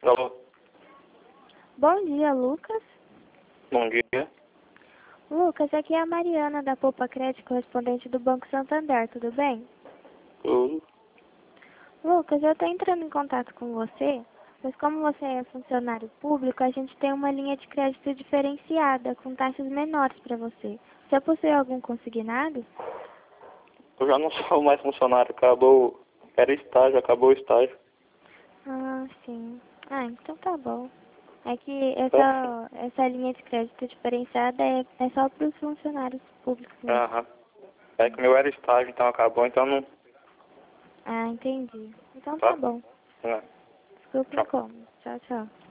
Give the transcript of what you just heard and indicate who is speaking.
Speaker 1: Alô,
Speaker 2: Bom dia, Lucas.
Speaker 1: bom dia.
Speaker 2: Lucas, aqui é a Mariana da Poupa Crédito, correspondente do Banco Santander, tudo bem?
Speaker 1: Tudo.
Speaker 2: Lucas, eu estou entrando em contato com você, pois como você é funcionário público, a gente tem uma linha de crédito diferenciada, com taxas menores para você. Você possui algum consignado?
Speaker 1: Eu já não sou mais funcionário, acabou. Era estágio, acabou o estágio.
Speaker 2: Ah, sim. Ah, então tá bom. É que
Speaker 1: Tá?
Speaker 2: essa linha de crédito diferenciada é só para os funcionários públicos mesmo.
Speaker 1: Aham. É que o meu era estágio, então acabou, então não.
Speaker 2: Ah, entendi. Então tá
Speaker 1: Tá?
Speaker 2: bom.
Speaker 1: É.
Speaker 2: Desculpa o
Speaker 1: Tchau.
Speaker 2: incômodo. Tchau, tchau.